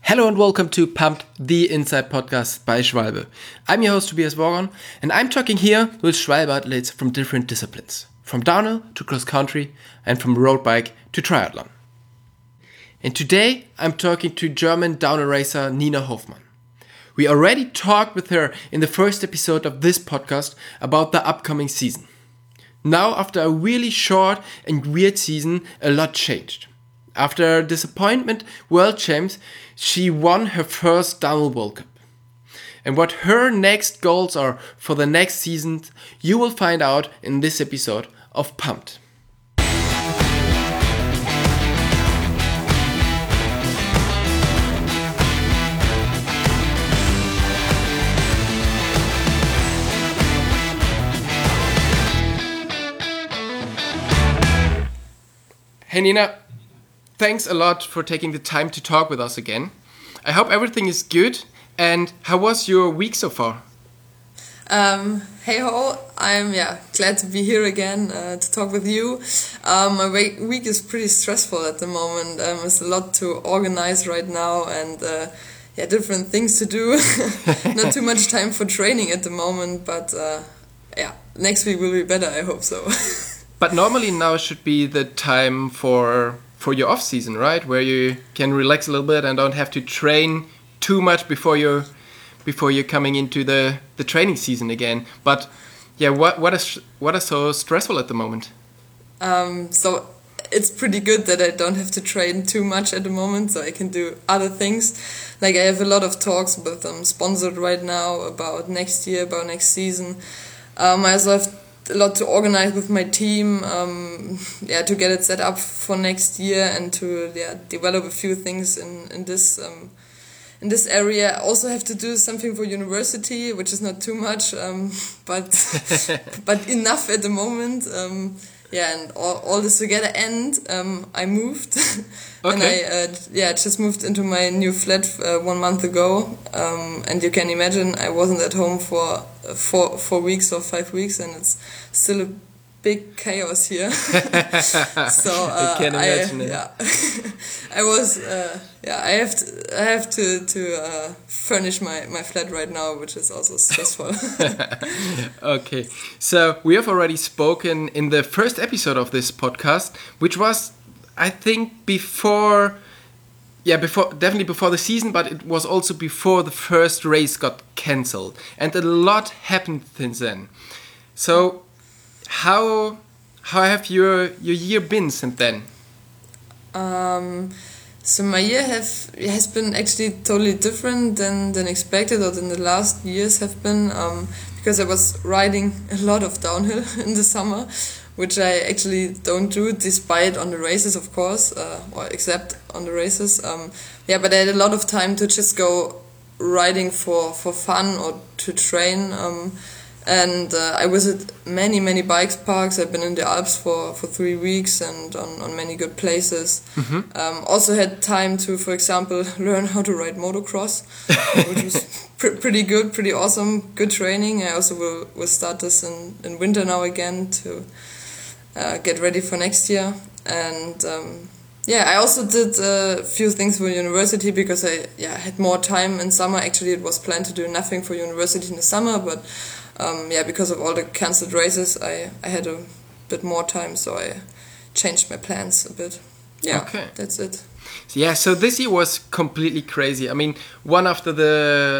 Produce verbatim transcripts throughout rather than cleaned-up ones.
Hello and welcome to Pumped, the Inside Podcast by Schwalbe. I'm your host Tobias Woron, and I'm talking here with Schwalbe athletes from different disciplines, from downhill to cross country and from road bike to triathlon. And today I'm talking to German downhill racer Nina Hofmann. We already talked with her in the first episode of this podcast about the upcoming season. Now, after a really short and weird season, a lot changed. After disappointment World Champs, she won her first downhill World Cup. And what her next goals are for the next season, you will find out in this episode of Pumped. Hey Nina, thanks a lot for taking the time to talk with us again. I hope everything is good. And how was your week so far? Um, hey ho, I'm yeah glad to be here again uh, to talk with you. Um, my week, week is pretty stressful at the moment. Um, there's a lot to organize right now and uh, yeah different things to do. Not too much time for training at the moment, but uh, yeah, next week will be better. I hope so. But normally now should be the time for for your off season, right? Where you can relax a little bit and don't have to train too much before you're before you're coming into the, the training season again. But yeah, what what is what is so stressful at the moment? Um, so it's pretty good that I don't have to train too much at the moment, so I can do other things. Like I have a lot of talks with them sponsored right now about next year, about next season. Um, I also have a lot to organize with my team, um, yeah, to get it set up for next year and to yeah develop a few things in in this um, in this area. I also have to do something for university, which is not too much, um, but but enough at the moment. Um, yeah, and all, all this together. And um, I moved, okay. and I uh, yeah just moved into my new flat uh, one month ago. Um, and you can imagine I wasn't at home for uh, four four weeks or five weeks, and it's still a big chaos here. So uh, I can imagine I, it. Yeah, I was uh, yeah I have to I have to to uh, furnish my, my flat right now, which is also stressful. Okay, so we have already spoken in the first episode of this podcast, which was I think before yeah before definitely before the season, but it was also before the first race got cancelled, and a lot happened since then. So How how have your your year been since then? Um, so my year have has been actually totally different than, than expected or than the last years have been, um, because I was riding a lot of downhill in the summer, which I actually don't do despite on the races, of course, uh, or except on the races. Um, yeah, but I had a lot of time to just go riding for, for fun or to train. Um, And uh, I visited many, many bike parks. I've been in the Alps for, for three weeks and on, on many good places. Mm-hmm. Um, also had time to, for example, learn how to ride motocross, which was pr- pretty good, pretty awesome, good training. I also will, will start this in, in winter now again to uh, get ready for next year. And um, yeah, I also did a few things for university because I yeah had more time in summer. Actually, it was planned to do nothing for university in the summer, but Um, yeah, because of all the cancelled races, I, I had a bit more time, so I changed my plans a bit. Yeah, okay. That's it. Yeah, so this year was completely crazy. I mean, one after the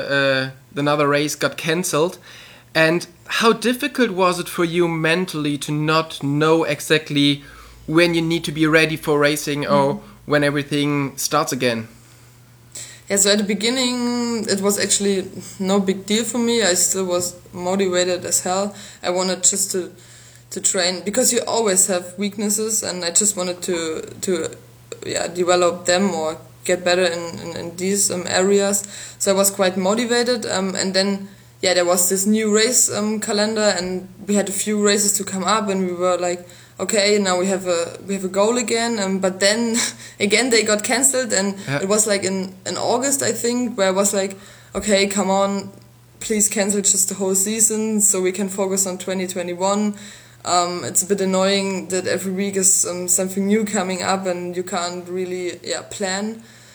uh, another race got cancelled, and how difficult was it for you mentally to not know exactly when you need to be ready for racing mm-hmm. or when everything starts again? Yeah, so at the beginning, it was actually no big deal for me. I still was motivated as hell. I wanted just to to train, because you always have weaknesses, and I just wanted to to yeah develop them or get better in, in, in these um, areas. So I was quite motivated. Um, and then, yeah, there was this new race um, calendar, and we had a few races to come up, and we were like, okay, now we have a we have a goal again, um, but then again they got cancelled, and yeah. It was like in, in August, I think, where I was like, okay, come on, please cancel just the whole season so we can focus on twenty twenty-one. Um, it's a bit annoying that every week is um, something new coming up and you can't really yeah plan.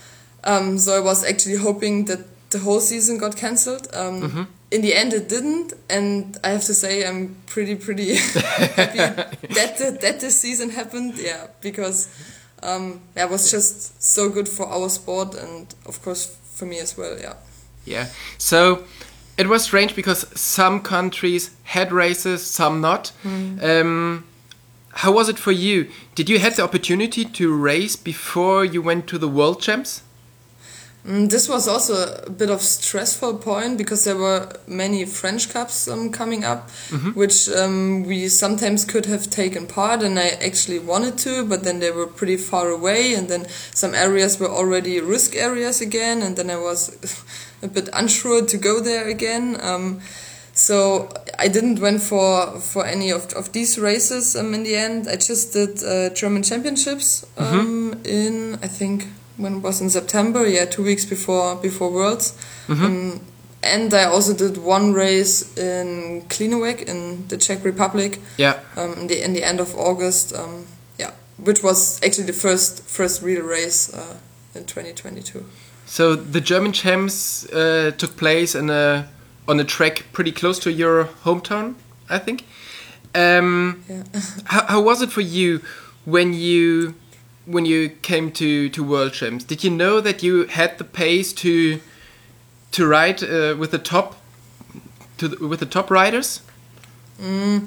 Um, so I was actually hoping that the whole season got cancelled. Um, mm-hmm. In the end, it didn't, and I have to say I'm pretty, pretty happy that the, that this season happened. Yeah, because um, that was just so good for our sport, and of course for me as well. Yeah. Yeah. So it was strange because some countries had races, some not. Mm. Um, how was it for you? Did you have the opportunity to race before you went to the World Champs? Mm, this was also a bit of stressful point because there were many French Cups um, coming up, mm-hmm. which um, we sometimes could have taken part, and I actually wanted to, but then they were pretty far away, and then some areas were already risk areas again, and then I was a bit unsure to go there again. Um, so I didn't went for for any of of these races um, in the end. I just did uh, German Championships um, mm-hmm. in I think. When it was in September, yeah, two weeks before before Worlds, mm-hmm. um, and I also did one race in Klinowek in the Czech Republic. Yeah, um, in the in the end of August. Um, yeah, which was actually the first first real race uh, in twenty twenty-two. So the German champs uh, took place in a on a track pretty close to your hometown, I think. Um, yeah. how how was it for you when you? When you came to, to World Champs, did you know that you had the pace to to ride uh, with the top to the, with the top riders? Mm,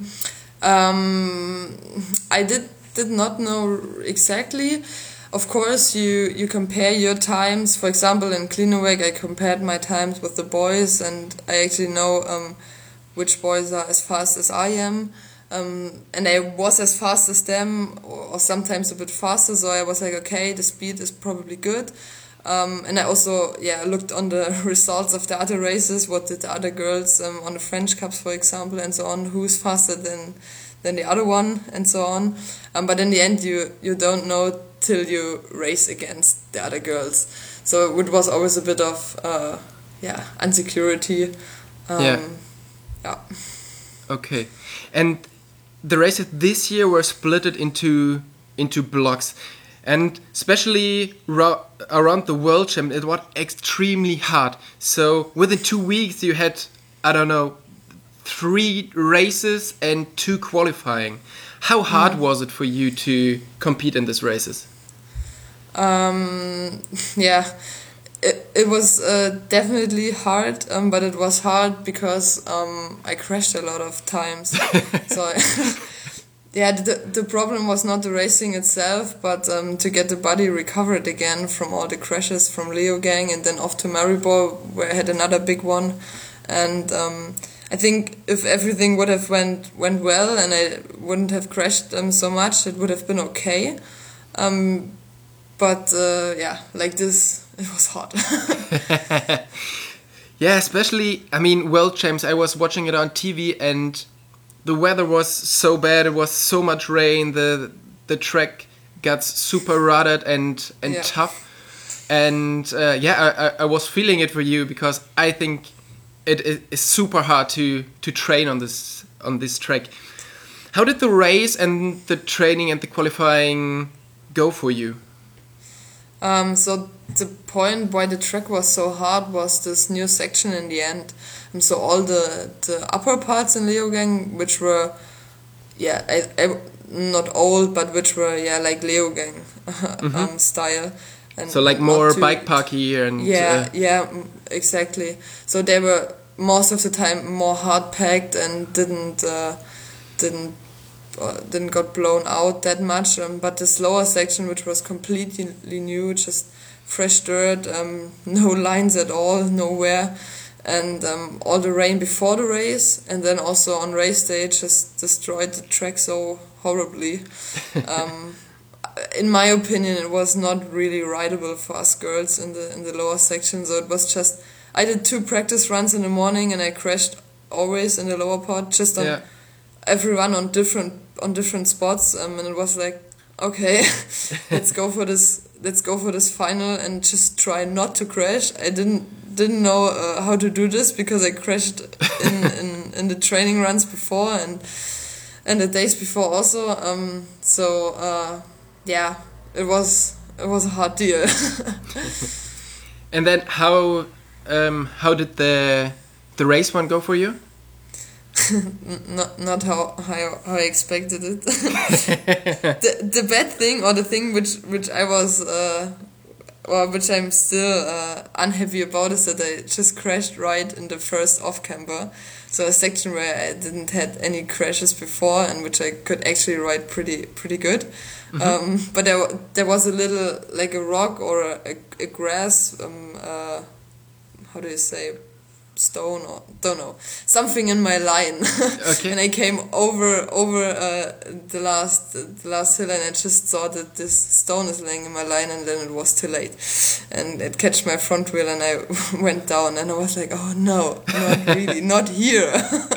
um, I did did not know exactly. Of course, you you compare your times. For example, in Klinowek, I compared my times with the boys, and I actually know um, which boys are as fast as I am. Um, and I was as fast as them, or sometimes a bit faster, so I was like, okay, the speed is probably good. Um, and I also, yeah, looked on the results of the other races, what did the other girls um, on the French Cups, for example, and so on, who's faster than than the other one, and so on. Um, but in the end, you, you don't know till you race against the other girls. So it was always a bit of, uh, yeah, insecurity. Um, yeah. Yeah. Okay. And the races this year were split into into blocks, and especially ra- around the World Champ, it was extremely hard. So within two weeks, you had I don't know three races and two qualifying. How hard mm. was it for you to compete in these races? Um, yeah. It, it was uh, definitely hard, um, but it was hard because um, I crashed a lot of times. so, I, yeah, the the problem was not the racing itself, but um, to get the body recovered again from all the crashes from Leogang and then off to Maribor, where I had another big one. And um, I think if everything would have went went well and I wouldn't have crashed um, so much, it would have been okay. Um, but uh, yeah, like this. It was hot. Yeah, especially, I mean, World Champs, I was watching it on T V and the weather was so bad, it was so much rain, the the track got super rutted and, and yeah. tough. And uh, yeah, I, I was feeling it for you because I think it is super hard to, to train on this on this track. How did the race and the training and the qualifying go for you? Um, so the point why the track was so hard was this new section in the end. Um, so all the, the upper parts in Leogang, which were, yeah, I, I, not old, but which were, yeah, like Leogang mm-hmm. um, style. And so like more too, bike parky and... Yeah, uh, yeah, exactly. So they were most of the time more hard packed and didn't uh, didn't uh, didn't got blown out that much. Um, but the slower section, which was completely new, just fresh dirt, um, no lines at all, nowhere, and um, all the rain before the race, and then also on race day, just destroyed the track so horribly. um, in my opinion, it was not really rideable for us girls in the in the lower section. So it was just, I did two practice runs in the morning, and I crashed always in the lower part, just on yeah. every run on different on different spots. Um, and it was like, okay, let's go for this. Let's go for this final and just try not to crash. I didn't didn't know uh, how to do this because I crashed in, in, in the training runs before and and the days before also. Um, so uh, yeah, it was it was a hard deal. And then how um, how did the the race one go for you? not not how how, how I expected it. the the bad thing, or the thing which which I was uh, or which I'm still uh, unhappy about, is that I just crashed right in the first off camber. So a section where I didn't had any crashes before, and which I could actually ride pretty pretty good. Mm-hmm. Um, but there there was a little, like a rock or a, a, a grass. Um, uh, how do you say? Stone, or don't know, something in my line. Okay. And I came over over uh, the last the last hill, and I just saw that this stone is laying in my line, and then it was too late, and it catched my front wheel, and I went down, and I was like, oh no, not really, not here.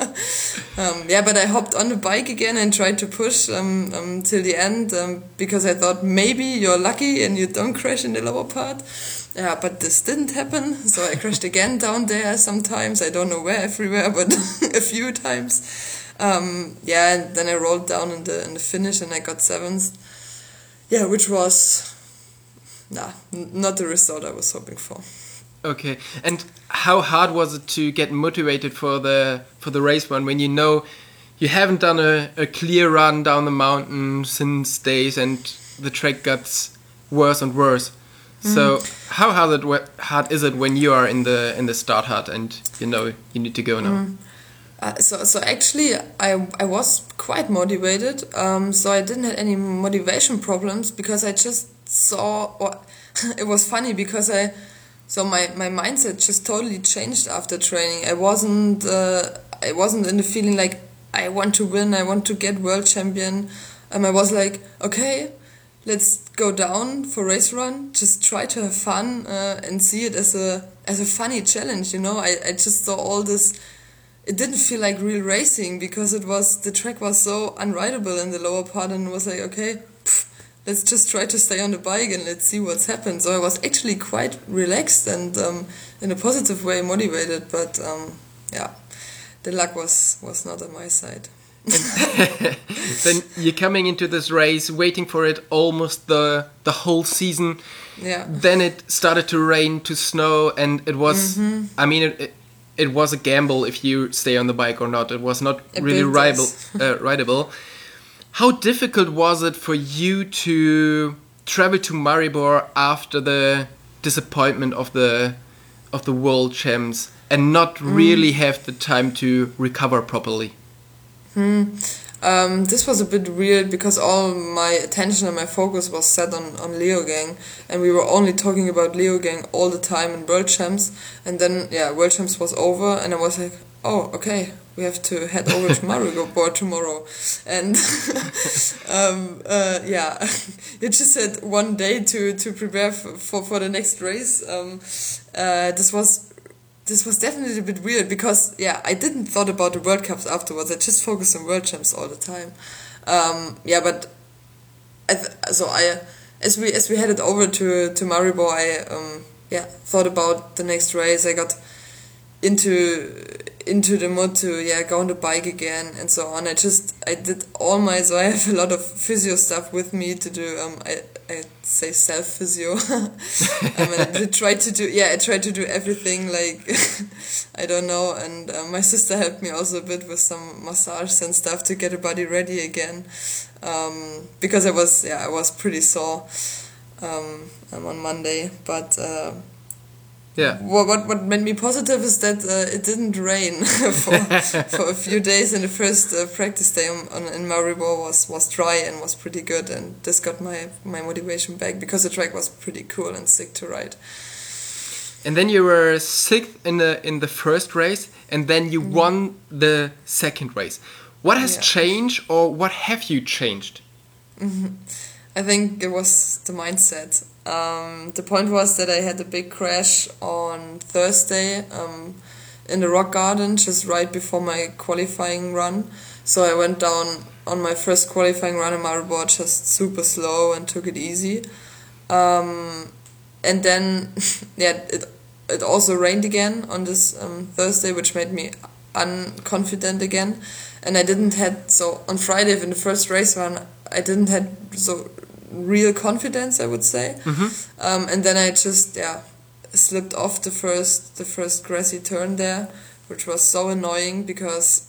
um, yeah, but I hopped on the bike again and tried to push um, um, till the end, um, because I thought maybe you're lucky and you don't crash in the lower part. Yeah, but this didn't happen, so I crashed again down there sometimes. I don't know where, everywhere, but a few times. Um, yeah, and then I rolled down in the in the finish, and I got seventh. Yeah, which was, nah, n- not the result I was hoping for. Okay, and how hard was it to get motivated for the for the race one when you know you haven't done a, a clear run down the mountain since days, and the track got worse and worse? So mm. how hard it hard is it when you are in the in the start hut and you know you need to go now? Mm. Uh, so so actually I I was quite motivated. Um, so I didn't have any motivation problems, because I just saw. Or it was funny because I so my, my mindset just totally changed after training. I wasn't uh, I wasn't in the feeling like I want to win. I want to get world champion. Um, I was like, okay, let's go down for race run, just try to have fun uh, and see it as a as a funny challenge, you know. I, I just saw all this. It didn't feel like real racing, because it was the track was so unrideable in the lower part, and it was like, okay, pff, let's just try to stay on the bike and let's see what's happened. So I was actually quite relaxed and um, in a positive way motivated, but um, yeah, the luck was, was not on my side. Then you're coming into this race, waiting for it almost the the whole season. Yeah. Then it started to rain, to snow, and it was. Mm-hmm. I mean, it, it it was a gamble if you stay on the bike or not. It was not it really rideable. uh, rideable. How difficult was it for you to travel to Maribor after the disappointment of the of the world champs and not mm. really have the time to recover properly? Hmm. Um, this was a bit weird, because all my attention and my focus was set on, on Leogang, and we were only talking about Leogang all the time in World Champs. And then, yeah, World Champs was over, and I was like, oh, okay, we have to head over to Maribor tomorrow. And um, uh, yeah, you just had one day to, to prepare for, for, for the next race. Um, uh, this was This was definitely a bit weird, because, yeah, I didn't thought about the World Cups afterwards. I just focused on World Champs all the time. Um, yeah, but I th- so I as we as we headed over to to Maribor, I um, yeah thought about the next race. I got into into the mood to yeah go on the bike again and so on. I just I did all my so I have a lot of physio stuff with me to do. Um, I I say self physio. um, and I tried to do yeah I tried to do everything, like I don't know. And uh, my sister helped me also a bit with some massage and stuff to get the body ready again. Um, because I was yeah I was pretty sore um, on Monday, but. Uh, Yeah. What, what what made me positive is that uh, it didn't rain for for a few days, and the first uh, practice day on, on, in Maribor was, was dry and was pretty good, and this got my, my motivation back, because the track was pretty cool and sick to ride. And then you were sixth in the in the first race, and then you mm. won the second race. What has yeah. changed, or what have you changed? Mm-hmm. I think it was the mindset. Um, the point was that I had a big crash on Thursday um, in the rock garden, just right before my qualifying run. So I went down on my first qualifying run in Maribor just super slow and took it easy. Um, and then, yeah, it it also rained again on this um, Thursday, which made me unconfident again. And I didn't had so on Friday in the first race run, I didn't had so. real confidence, I would say. Mm-hmm. Um, and then I just, yeah, slipped off the first the first grassy turn there, which was so annoying because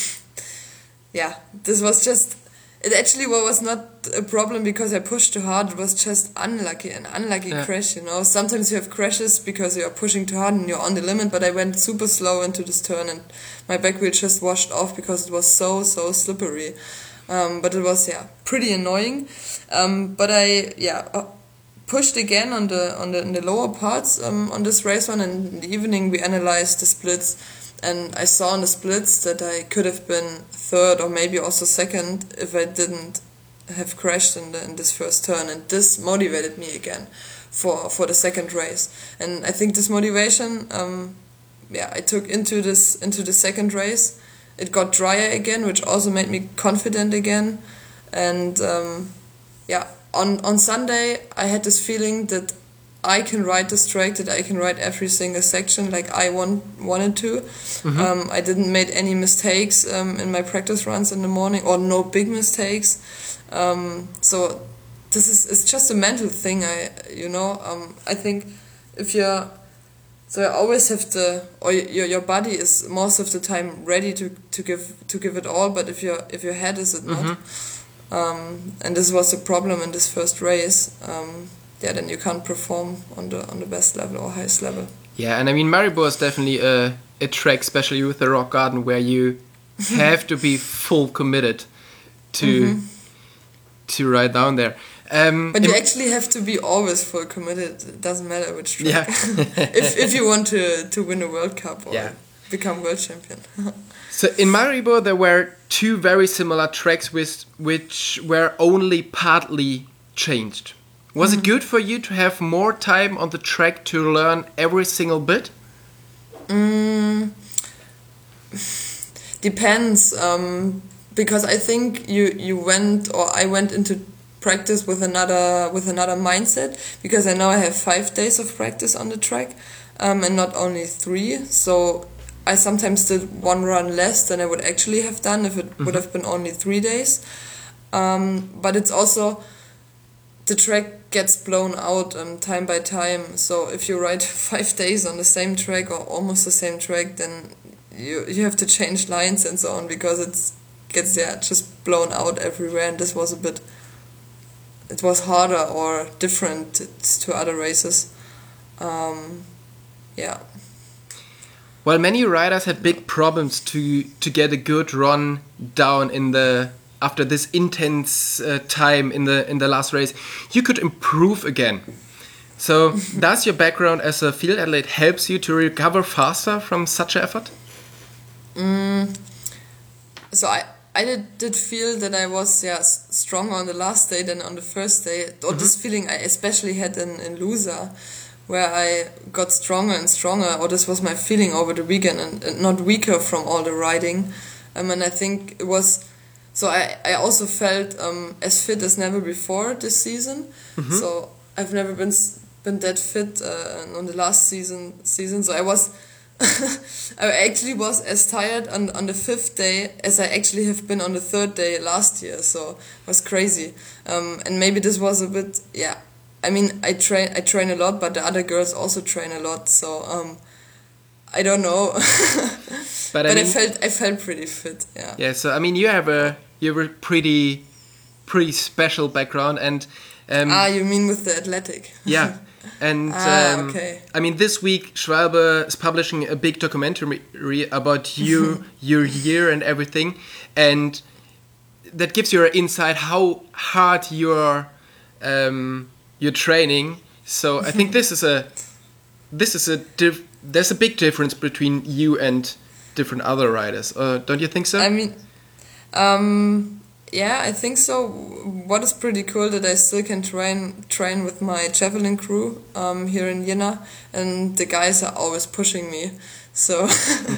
yeah, this was just it actually was not a problem because I pushed too hard. It was just unlucky, an unlucky yeah. crash, you know. Sometimes you have crashes because you're pushing too hard and you're on the limit, but I went super slow into this turn and my back wheel just washed off because it was so, so slippery. Um, but it was, yeah, pretty annoying. Um, but I, yeah, uh, pushed again on the on the, in the lower parts um, on this race one, and in the evening we analyzed the splits. And I saw in the splits that I could have been third or maybe also second if I didn't have crashed in, the, in this first turn. And this motivated me again for, for the second race. And I think this motivation, um, yeah, I took into this into the second race. It got drier again, which also made me confident again. And um, yeah, on, on Sunday I had this feeling that I can ride this track, that I can ride every single section like I want, wanted to. Mm-hmm. Um, I didn't make any mistakes um, in my practice runs in the morning, or no big mistakes. Um, so this is it's just a mental thing. I you know um, I think if you're so I always have the or your your body is most of the time ready to, to give to give it all, but if your if your head is it not, mm-hmm. um, and this was a problem in this first race. Um, yeah, then you can't perform on the on the best level or highest level. Yeah, and I mean Maribor is definitely a, a track, especially with the rock garden, where you have to be full committed to mm-hmm. to ride down there. Um, but you actually have to be always full committed. It doesn't matter which track. Yeah. if if you want to, to win a World Cup or yeah. become world champion. So in Maribor there were two very similar tracks with which were only partly changed. Was mm-hmm. it good for you to have more time on the track to learn every single bit? Mm, depends, um, because I think you, you went or I went into practice with another with another mindset, because I know I have five days of practice on the track, um, and not only three. So I sometimes did one run less than I would actually have done if it mm-hmm. would have been only three days. Um, but it's also the track gets blown out um, time by time. So if you ride five days on the same track or almost the same track, then you you have to change lines and so on, because it gets yeah just blown out everywhere. And this was a bit, it was harder or different to other races. Um, yeah. Well, many riders had big problems to to get a good run down in the after this intense uh, time in the in the last race. You could improve again. So does your background as a field athlete helps you to recover faster from such an effort? Mm, so I I did, did feel that I was yeah stronger on the last day than on the first day. Or mm-hmm. this feeling I especially had in, in Lusa, where I got stronger and stronger, or this was my feeling over the weekend, and, and not weaker from all the riding. Um, and I think it was, so I, I also felt um, as fit as never before this season. Mm-hmm. So I've never been been that fit uh, on the last season. season. So I was, I actually was as tired on, on the fifth day as I actually have been on the third day last year. So it was crazy. Um, and maybe this was a bit, yeah, I mean, I train I train a lot, but the other girls also train a lot, so um, I don't know. but I, but mean, I felt I felt pretty fit. Yeah. Yeah. So I mean, you have a you have a pretty pretty special background, and um, ah, you mean with the athletic? Yeah. And ah, um, okay. I mean, this week Schwalbe is publishing a big documentary about you, your year, and everything, and that gives you an insight how hard you're. Um, your training. So I think this is a this is a diff, there's a big difference between you and different other riders. Uh, don't you think so? I mean, um, yeah, I think so. What is pretty cool that I still can train train with my javelin crew um, here in Jena, and the guys are always pushing me. So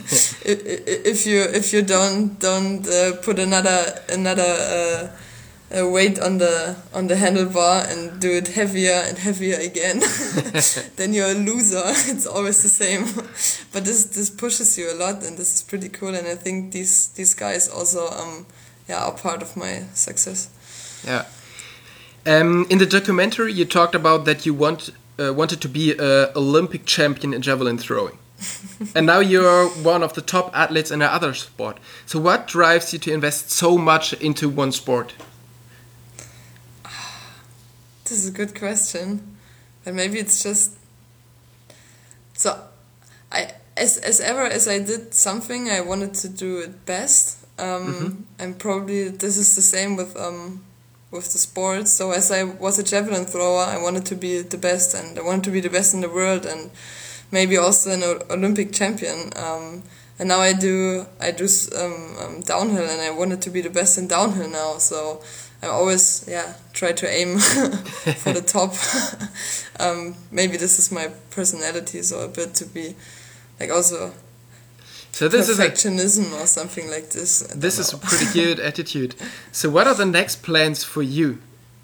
if you if you don't don't uh, put another another. Uh, Uh, weight on the on the handlebar and do it heavier and heavier again, then you're a loser. It's always the same. But this this pushes you a lot, and this is pretty cool. And I think these these guys also um yeah are part of my success. Yeah. Um, in the documentary, you talked about that you want uh, wanted to be an Olympic champion in javelin throwing. And now you're one of the top athletes in another sport. So what drives you to invest so much into one sport? This is a good question. But maybe it's just... So, I as, as ever as I did something, I wanted to do it best. Um, mm-hmm. And probably this is the same with... Um, with the sports. So as I was a javelin thrower, I wanted to be the best, and I wanted to be the best in the world, and maybe also an Olympic champion. Um, and now I do I do um, um, downhill, and I wanted to be the best in downhill now. So I always yeah try to aim for the top. um, maybe this is my personality, so a bit to be like also. So this perfectionism is a, or something like this. This is a pretty good attitude. So what are the next plans for you?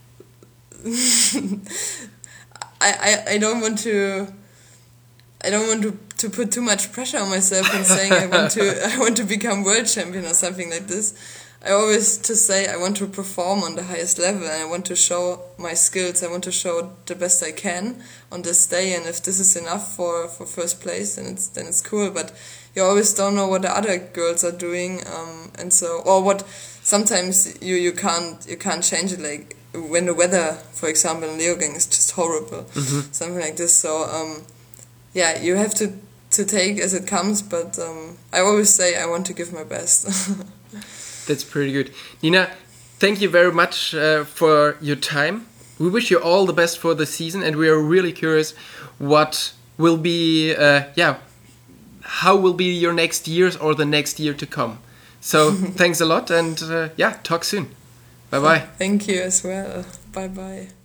I, I, I don't want to I don't want to, to put too much pressure on myself and saying I want to I want to become world champion or something like this. I always just say I want to perform on the highest level, and I want to show my skills. I want to show the best I can on this day, and if this is enough for, for first place, then it's then it's cool. But you always don't know what the other girls are doing, um, and so or what. Sometimes you, you can't you can't change it. Like when the weather, for example, in Leogang is just horrible, mm-hmm. something like this. So um, yeah, you have to to take as it comes. But um, I always say I want to give my best. That's pretty good. Nina, thank you very much uh, for your time. We wish you all the best for the season, and we are really curious what will be, uh, yeah, how will be your next years or the next year to come. So thanks a lot, and uh, yeah, talk soon. Bye-bye. Thank you as well. Bye-bye.